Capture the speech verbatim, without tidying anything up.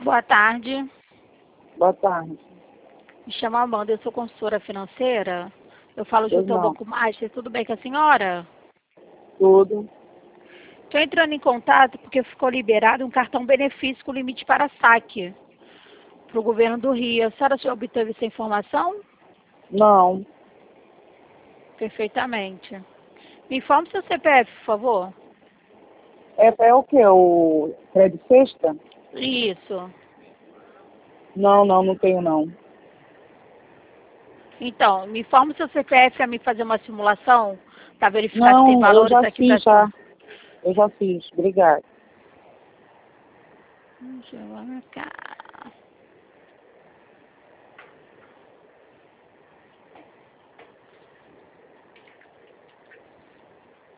Boa tarde. Boa tarde. Me chamo Amanda, eu sou consultora financeira. Eu falo Pois junto ao não. Banco Master. Tudo bem com a senhora? Tudo. Estou entrando em contato porque ficou liberado um cartão benefício com limite para saque para o governo do Rio. A senhora já obteve essa informação? Não. Perfeitamente. Me informe seu C P F, por favor. É, é o que? O crédito sexta? Isso. Não, não, não tenho não. Então, me informe seu C P F para me fazer uma simulação para verificar se tem Não, eu valores já aqui para fiz, já. Eu já fiz. Obrigada. Deixa eu ver, cara.